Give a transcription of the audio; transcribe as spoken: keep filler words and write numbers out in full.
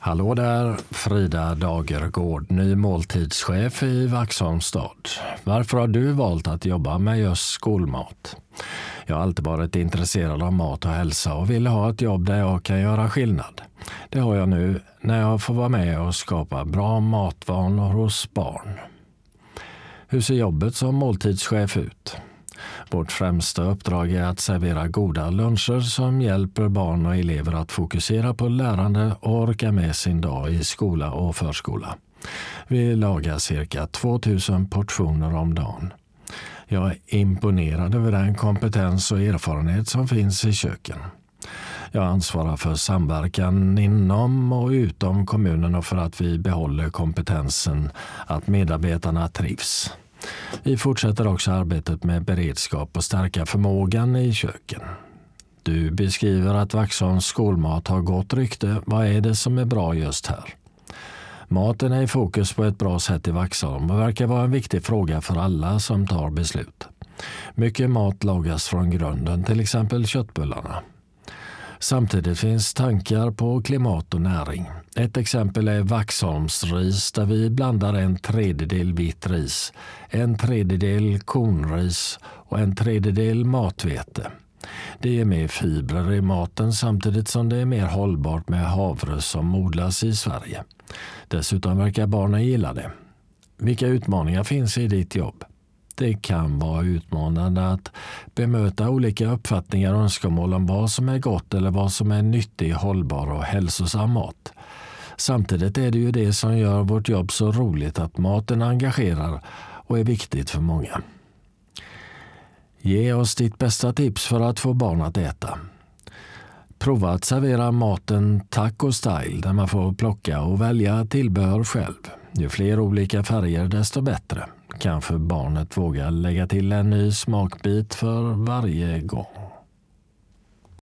Hallå där, Frida Dagergård, ny måltidschef i Vaxholms stad. Varför har du valt att jobba med just skolmat? Jag har alltid varit intresserad av mat och hälsa och vill ha ett jobb där jag kan göra skillnad. Det har jag nu när jag får vara med och skapa bra matvanor hos barn. Hur ser jobbet som måltidschef ut? Vårt främsta uppdrag är att servera goda luncher som hjälper barn och elever att fokusera på lärande och orka med sin dag i skola och förskola. Vi lagar cirka tvåtusen portioner om dagen. Jag är imponerad över den kompetens och erfarenhet som finns i köken. Jag ansvarar för samverkan inom och utom kommunen och för att vi behåller kompetensen att medarbetarna trivs. Vi fortsätter också arbetet med beredskap och stärka förmågan i köken. Du beskriver att Vaxholms skolmat har gott rykte. Vad är det som är bra just här? Maten är i fokus på ett bra sätt i Vaxholm och verkar vara en viktig fråga för alla som tar beslut. Mycket mat lagas från grunden, till exempel köttbullarna. Samtidigt finns tankar på klimat och näring. Ett exempel är Vaxholmsris där vi blandar en tredjedel vitt ris, en tredjedel kornris och en tredjedel matvete. Det ger mer fibrer i maten samtidigt som det är mer hållbart med havre som odlas i Sverige. Dessutom verkar barnen gilla det. Vilka utmaningar finns i ditt jobb? Det kan vara utmanande att bemöta olika uppfattningar och önskemål om vad som är gott eller vad som är nyttig, hållbar och hälsosam mat. Samtidigt är det ju det som gör vårt jobb så roligt att maten engagerar och är viktigt för många. Ge oss ditt bästa tips för att få barn att äta. Prova att servera maten taco-style där man får plocka och välja tillbehör själv. Ju fler olika färger desto bättre. Kanske barnet vågar lägga till en ny smakbit för varje gång.